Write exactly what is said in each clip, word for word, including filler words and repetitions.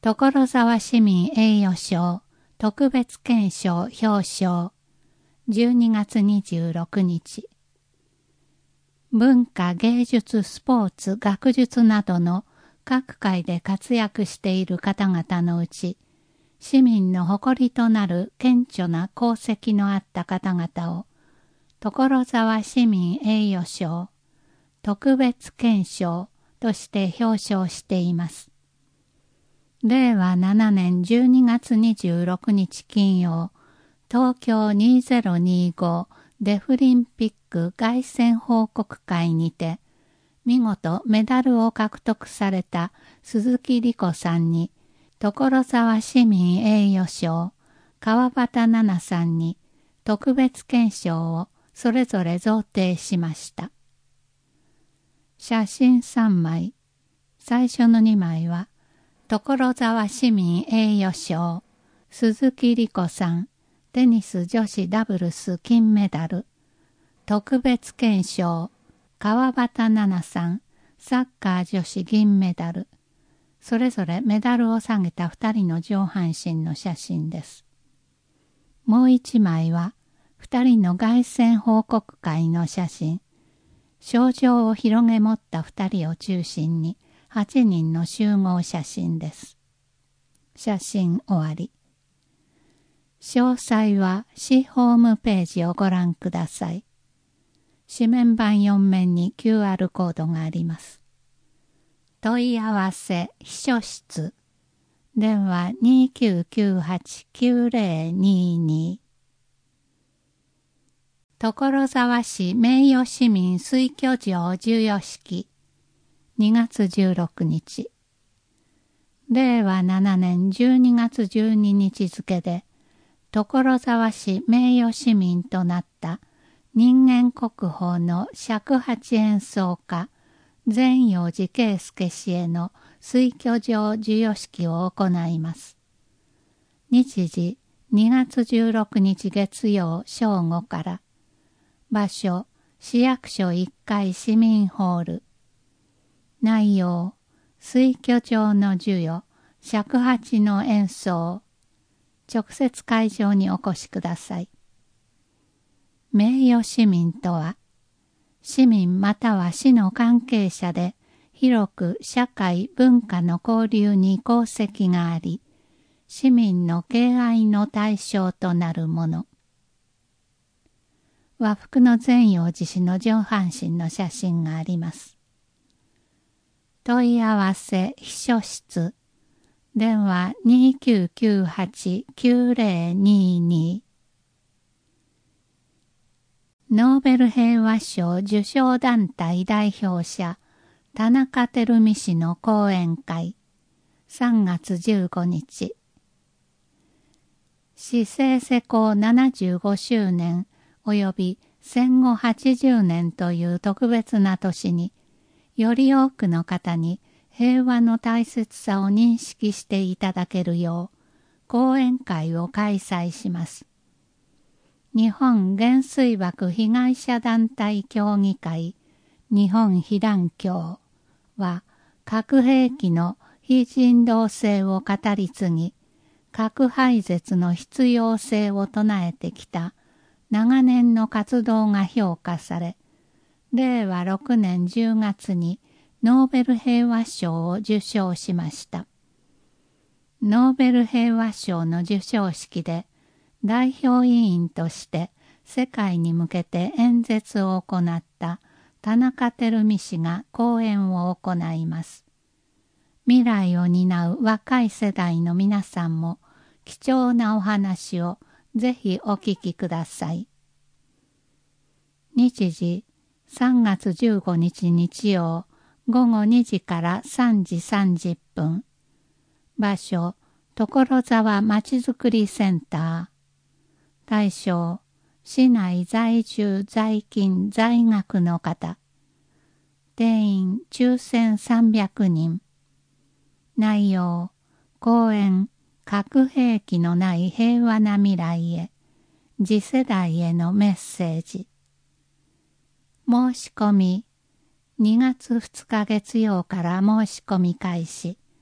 所沢市民栄誉賞特別顕彰表彰じゅうにがつにじゅうろくにち。文化芸術スポーツ学術などの各界で活躍している方々のうち、市民の誇りとなる顕著な功績のあった方々を所沢市民栄誉賞特別顕彰として表彰しています。れいわななねんじゅうにがつにじゅうろくにち金曜、東京にせんにじゅうごデフリンピック凱旋報告会にて、見事メダルを獲得された鈴木莉子さんに、所沢市民栄誉賞、川端奈々さんに特別顕彰をそれぞれ贈呈しました。写真さんまい。最初のにまいは、所沢市民栄誉賞、鈴木莉子さん、テニス女子ダブルス金メダル。特別顕彰、川端奈々さん、サッカー女子銀メダル。それぞれメダルを下げたふたりの上半身の写真です。もう一枚は、ふたりの凱旋報告会の写真。賞状を広げ持ったふたりを中心に、はちにんの集合写真です。写真終わり。詳細は市ホームページをご覧ください。紙面板よんめんに キューアール コードがあります。問い合わせ秘書室。電話 にきゅうきゅうはちきゅうぜろにに。所沢市名誉市民推挙状授与式。にがつじゅうろくにち。れいわななねんじゅうにがつじゅうににち付で、所沢市名誉市民となった人間国宝の尺八演奏家、善陽寺圭介氏への推挙状授与式を行います。日時にがつじゅうろくにち月曜正午から、場所市役所いっかい市民ホール。内容、推挙状の授与、尺八の演奏。直接会場にお越しください。名誉市民とは、市民または市の関係者で広く社会文化の交流に功績があり、市民の敬愛の対象となるもの。和服の善陽寺氏の上半身の写真があります。問い合わせ秘書室。電話 にきゅうきゅうはちきゅうぜろにに。ノーベル平和賞受賞団体代表者、田中照美氏の講演会。さんがつじゅうごにち。市政施行ななじゅうごしゅうねん及び戦後はちじゅうねんという特別な年に、より多くの方に平和の大切さを認識していただけるよう、講演会を開催します。日本原水爆被害者団体協議会日本被団協は、核兵器の非人道性を語り継ぎ、核廃絶の必要性を唱えてきた長年の活動が評価され、れいわろくねんじゅうがつにノーベル平和賞を受賞しました。ノーベル平和賞の授賞式で代表委員として世界に向けて演説を行った田中照美氏が講演を行います。未来を担う若い世代の皆さんも貴重なお話をぜひお聞きください。日時さんがつじゅうごにち日曜ごごにじからさんじさんじゅっぷん。場所、所沢まちづくりセンター。対象、市内在住在勤在学の方。定員抽選さんびゃくにん。内容、講演、核兵器のない平和な未来へ、次世代へのメッセージ。申し込み、にがつふつか月曜から申し込み開始。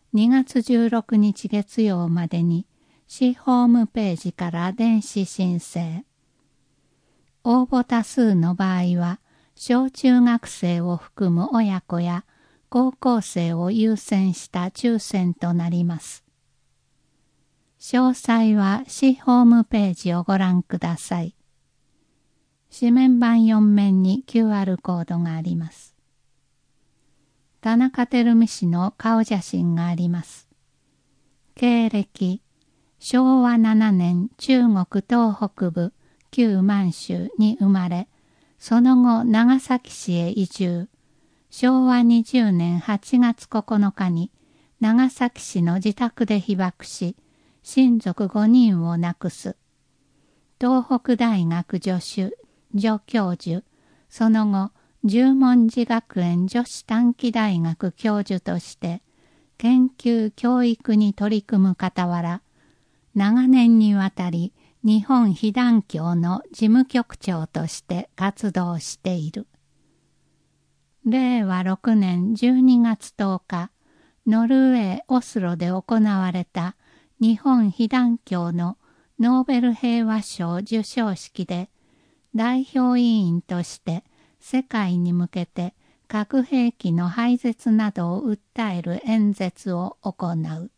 にがつじゅうろくにち月曜までに市ホームページから電子申請。応募多数の場合は、小中学生を含む親子や高校生を優先した抽選となります。詳細は市ホームページをご覧ください。紙面板よん面に キューアール コードがあります。田中照美氏の顔写真があります。経歴、しょうわななねん中国東北部旧満州に生まれ、その後長崎市へ移住。しょうわにじゅうねんはちがつここのかに長崎市の自宅で被爆し、親族ごにんを亡くす。東北大学助手、助教授、その後、十文字学園女子短期大学教授として、研究教育に取り組む傍ら、長年にわたり日本被団協の事務局長として活動している。れいわろくねんじゅうにがつとおか、ノルウェー・オスロで行われた日本被団協のノーベル平和賞授賞式で代表委員として世界に向けて核兵器の廃絶などを訴える演説を行う。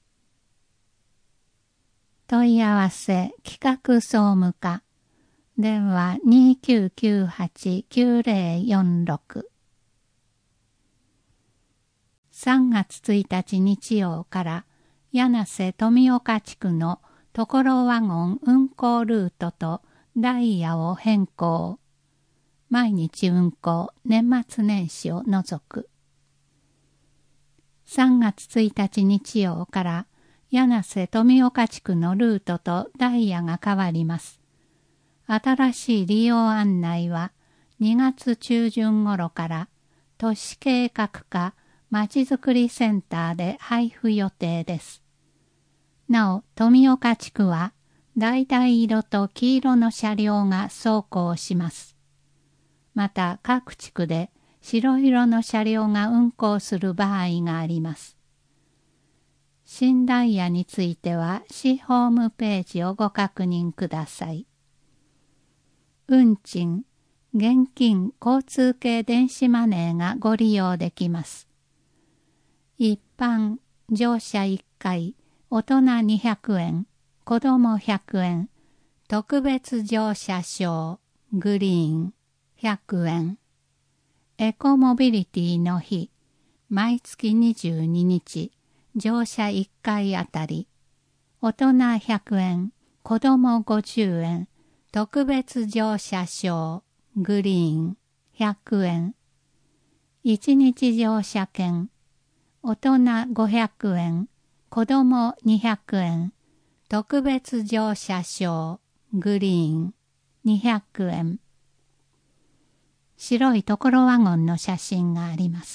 問い合わせ企画総務課電話 にきゅうきゅうはちきゅうぜろよんろく さんがつついたち日曜から柳瀬富岡地区のところワゴン運行ルートとダイヤを変更。毎日運行、年末年始を除く。さんがつついたち日曜から柳瀬富岡地区のルートとダイヤが変わります。新しい利用案内はにがつちゅうじゅん頃から都市計画課まちづくりセンターで配布予定です。なお、富岡地区は橙色と黄色の車両が走行します。また各地区で白色の車両が運行する場合があります。新ダイヤについては市ホームページをご確認ください。運賃、現金、交通系電子マネーがご利用できます。一般、乗車いっかい、大人にひゃくえん、子供ひゃくえん、特別乗車証、グリーン、ひゃくえん。エコモビリティの日、毎月にじゅうににち、乗車いっかいあたり、大人ひゃくえん、子供ごじゅうえん、特別乗車証、グリーン、ひゃくえん。いちにち乗車券、大人ごひゃくえん、子供にひゃくえん、特別乗車証、グリーン、にひゃくえん。白いところワゴンの写真があります。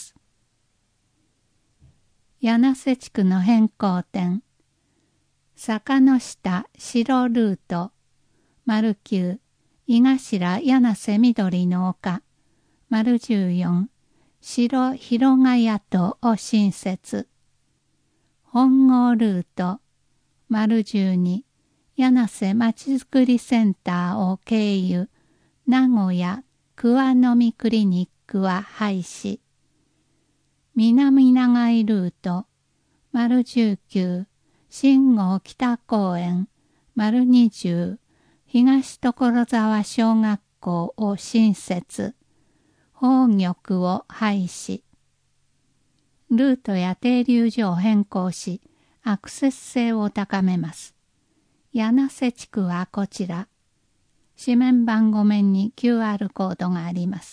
柳瀬地区の変更点。坂の下白ルート、丸きゅう、井頭柳瀬緑の丘、丸じゅうよん、白広ヶ谷戸を新設。本郷ルート、丸じゅうに、柳瀬まちづくりセンターを経由、名古屋桑の実クリニックは廃止。南長井ルート、丸じゅうきゅう、新郷北公園、丸にじゅう、東所沢小学校を新設。宝玉を廃止。ルートや停留所を変更し、アクセス性を高めます。柳瀬地区はこちら。紙面板ご面に キューアール コードがあります。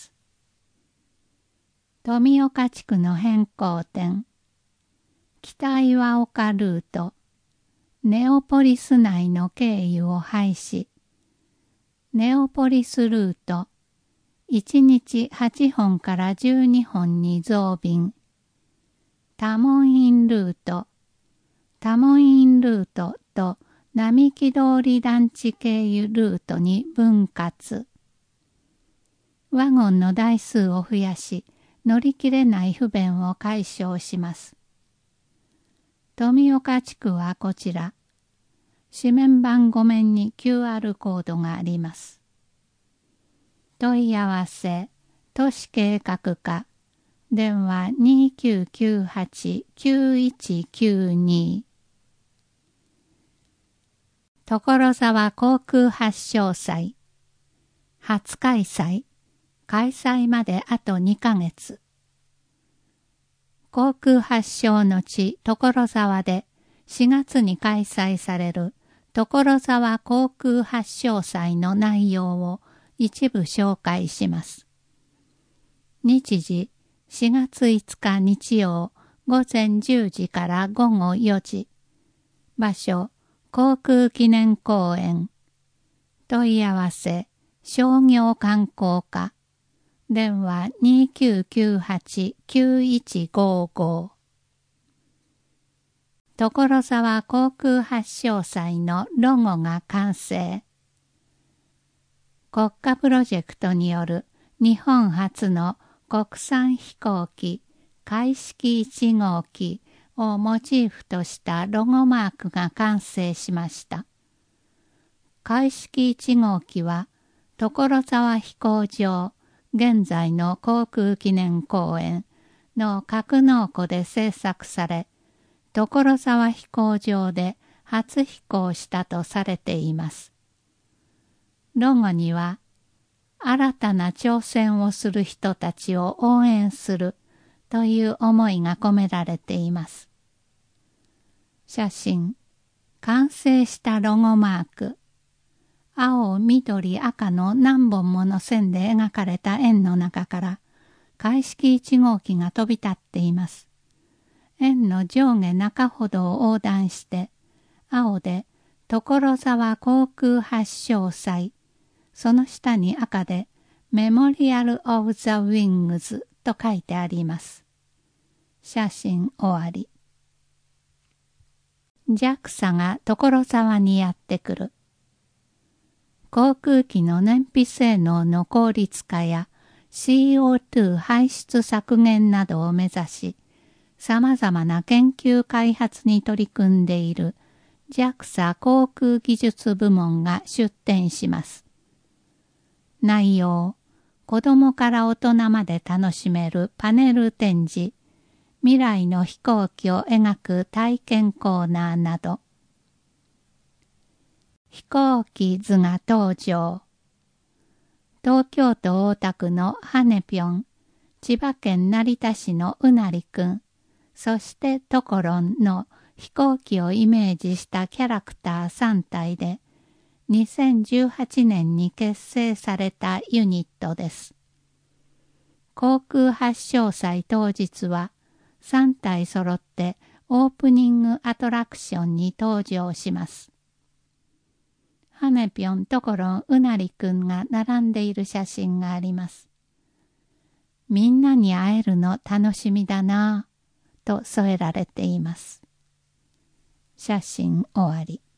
富岡地区の変更点。北岩岡ルート。ネオポリス内の経由を廃止。ネオポリスルート。いちにちはちほんからじゅうにほんに増便。多門院ルート。多門院ルートと並木通り団地経由ルートに分割。ワゴンの台数を増やし、乗り切れない不便を解消します。 富岡地区はこちら。紙面板ご面に キューアール コードがあります。問い合わせ、都市計画課、電話 にきゅうきゅうはち きゅういちきゅうに。所沢航空発祥祭、初開催、開催まであとにかげつ。航空発祥の地所沢でしがつに開催される所沢航空発祥祭の内容を一部紹介します。日時しがついつか日曜午前じゅうじから午後よじ。場所航空記念公園。問い合わせ商業観光課。電話 にきゅうきゅうはち きゅういちごご。所沢航空発祥祭のロゴが完成。国家プロジェクトによる日本初の国産飛行機開式いち号機をモチーフとしたロゴマークが完成しました。開式いち号機は所沢飛行場、現在の航空記念公園の格納庫で製作され、所沢飛行場で初飛行したとされています。ロゴには、新たな挑戦をする人たちを応援するという思いが込められています。写真、完成したロゴマーク。青、緑、赤の何本もの線で描かれた円の中から開式いち号機が飛び立っています。円の上下中ほどを横断して青で所沢航空発祥祭、その下に赤でメモリアル・オブ・ザ・ウィングズと書いてあります。写真終わり。ジャクサ が所沢にやってくる。航空機の燃費性能の効率化や シーオーツー 排出削減などを目指し、様々な研究開発に取り組んでいる ジャクサ 航空技術部門が出展します。内容、子供から大人まで楽しめるパネル展示、未来の飛行機を描く体験コーナーなど、飛行機図が登場。東京都大田区のはねぴょん、千葉県成田市のうなりくん、そしてトコロンの飛行機をイメージしたキャラクターさんたいで、にせんじゅうはちねんに結成されたユニットです。航空発祥祭当日はさんたい揃ってオープニングアトラクションに登場します。はねぴょん、ところん、うなりくんが並んでいる写真があります。みんなに会えるの楽しみだなぁと添えられています。写真終わり。